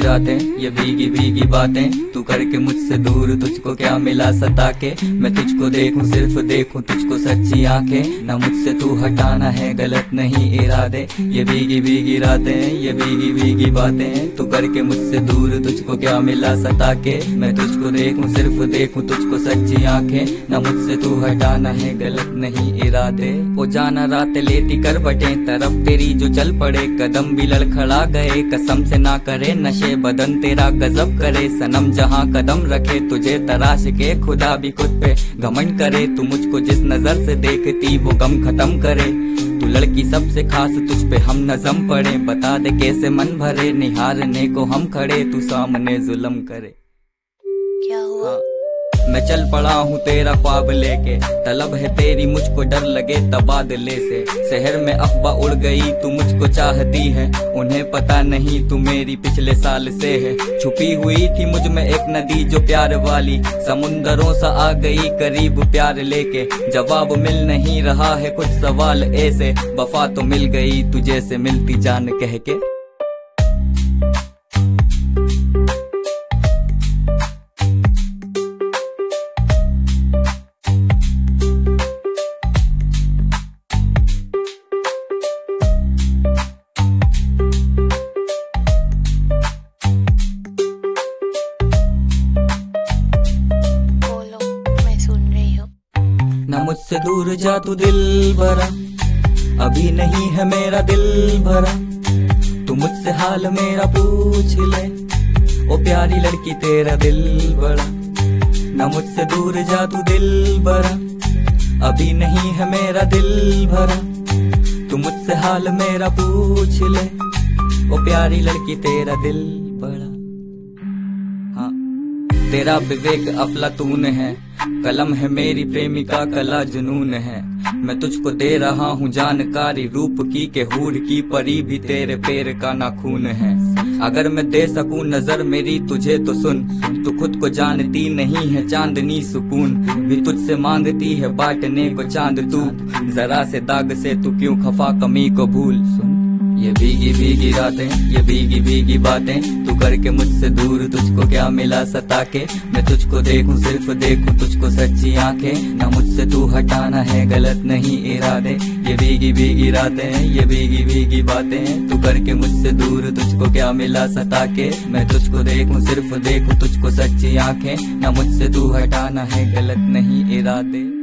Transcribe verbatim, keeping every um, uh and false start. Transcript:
रातें, ये भीगी भीगी बातें तू करके मुझसे दूर, तुझको क्या मिला सता के मैं तुझको देखूं, सिर्फ देखूं तुझको सच्ची आंखें। ना मुझसे तू हटाना है गलत नहीं इरादे, ये भीगी भीगी रातें, ये भीगी भीगी बातें तू करके मुझसे दूर, तुझको क्या मिला सता के मैं तुझको देखूं, सिर्फ देखूं तुझको सच्ची आंखें। ना मुझसे तू हटाना है गलत नहीं इरादे। ओ जाना रात लेती कर बटे तरफ तेरी जो चल पड़े, कदम भी लड़खड़ा गए कसम से ना करे नशे बदन तेरा गजब करे। सनम जहाँ कदम रखे तुझे तराश के खुदा भी खुद पे घमंड करे। तू मुझको जिस नजर से देखती वो गम खत्म करे। तू लड़की सबसे खास तुझ पे हम नजम पड़े, बता दे कैसे मन भरे निहारने को हम खड़े, तू सामने जुल्म करे। क्या हुआ? हाँ। मैं चल पड़ा हूँ तेरा ख्वाब लेके, तलब है तेरी मुझको डर लगे तबादले से। शहर में अफवाह उड़ गई तू मुझको चाहती है, उन्हें पता नहीं तू मेरी पिछले साल से है। छुपी हुई थी मुझ में एक नदी जो प्यार वाली, समुंदरों सा आ गई करीब प्यार लेके। जवाब मिल नहीं रहा है कुछ सवाल ऐसे, वफा तो मिल गई तुझे से मिलती जान कह के। ना मुझसे दूर जा तू दिल भरा, अभी नहीं है मेरा दिल भरा। तू मुझसे हाल मेरा पूछ ले, ओ प्यारी लड़की तेरा दिल बड़ा। ना मुझसे दूर जा तू दिल भरा, अभी नहीं है मेरा दिल भरा। तू मुझसे हाल मेरा पूछ ले, ओ प्यारी लड़की तेरा दिल बड़ा। हाँ तेरा विवेक अफलातून है, कलम है मेरी प्रेमिका कला जुनून है। मैं तुझको दे रहा हूँ जानकारी रूप की के हूर की परी भी तेरे पैर का नाखून है। अगर मैं दे सकूं नजर मेरी तुझे तो सुन, तू खुद को जानती नहीं है चांदनी सुकून भी तुझसे मांगती है बांटने को चांद। तू जरा से दाग से तू क्यों खफा कमी को भूल। ये भीगी भीगी रातें, ये भीगी भीगी बातें तू करके मुझसे दूर, तुझको क्या मिला सता के मैं तुझको देखूं, सिर्फ देखूं तुझको सच्ची आंखें। ना मुझसे तू हटाना है गलत नहीं इरादे, ये भीगी भीगी रातें, ये भीगी भीगी बातें तू करके मुझसे दूर, तुझको क्या मिला सता के मैं तुझको देखूं, सिर्फ देखूं तुझको सच्ची आंखें। ना मुझसे तू हटाना है गलत नहीं इरादे।